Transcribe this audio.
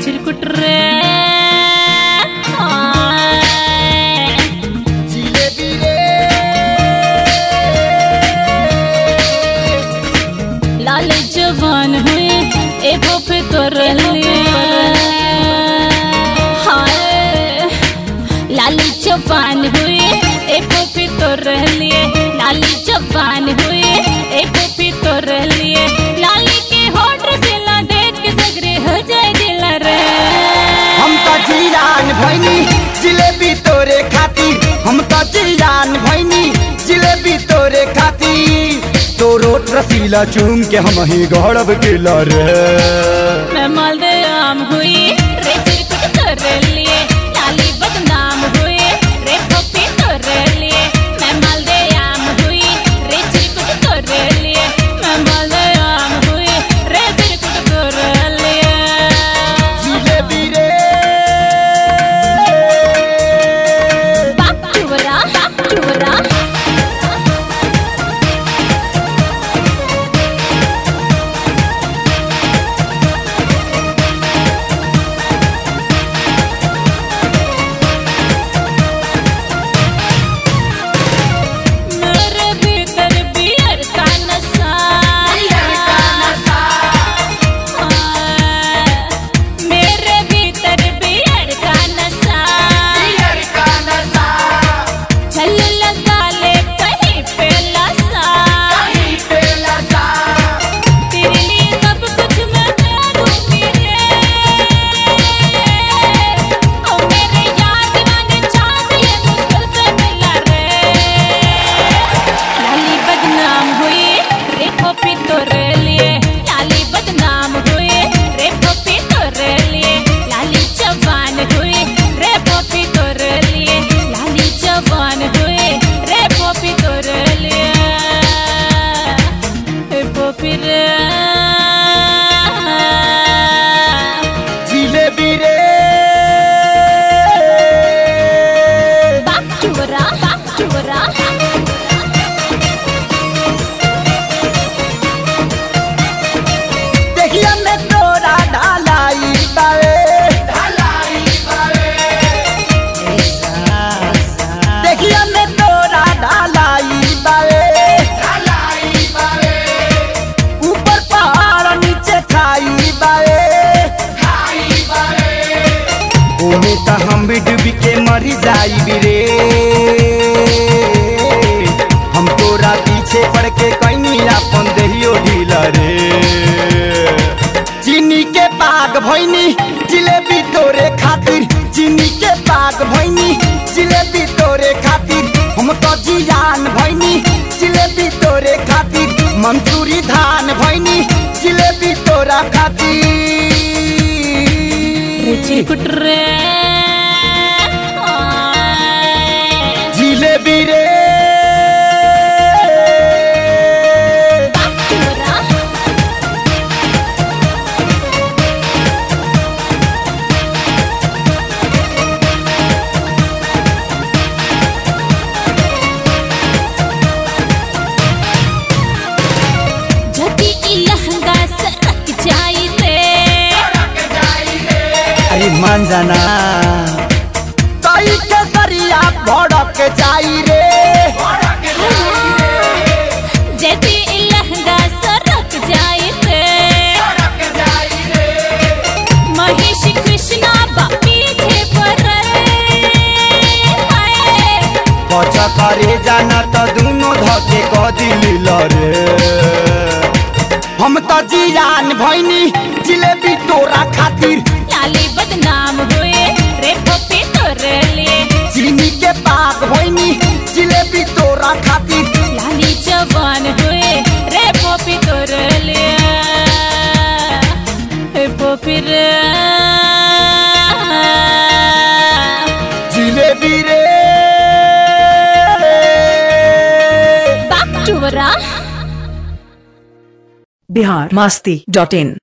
चिरकुट रे जिलेबी रे लाल जवान हुए ए पे कर लिए हाय लाल जवान हुए ए पे कर लिए लाल जवान हुए ए पे कर लिए लाली के होठ से ला देख के सगरे हो जाए दिल रे हम तो जियान भैनी जिलेबी तोरे खातिर हम तो जियान भैनी जिलेबी तोरे खातिर तो रोट रसीला चूम के हम ही गौरव के रे मैं मालदे आम हुई रे चिरकुट कर लिए लाली बदनाम हुई रे पप्पी कर लिए मैं मालदे आम हुई रे चिरकुट कर लिए मैं मालदे आम हुई रे चिरकुट कर लिए जिलेबी रे बाप चुवरा जिलेबी रे देखिया में तोरा ढालाई बावे देखिया में तोरा ढालाई बावे ऊपर पहाड़ नीचे खाई बावे ओमे त हम भी डूबी के मरी जाई रे हम तोरा पीछे पड़ के कहीं अपन दहियो ढीला रे चीनी के पाग भैनी जिलेबी तोरे खातिर चीनी के पाग भैनी जिलेबी तोरे खातिर हम तो जियान भैनी जिलेबी तोरे खातिर मंसूरी धान भैनी जिलेबी तोरा खातिर चिरकुट रे जिलेबी रे मान जाना तई के सरिया भड़क जाई रे जदी लहंगा सरक जाए रे महेश कृष्णा बा पीछे पड़ल पचा करे जाना तो दोनों धके क दिल रे हम तो जियान भैनी जिलेबी तोरा खातिर लाली बदनाम हुए रे पप्पी तोर लिए चीनी के पाग भैनी जिलेबी तोरा खातिर लाली जवान हुए रे पप्पी तोर लिए पप्पी रे जिलेबी रे बाप चुवरा biharmasti.in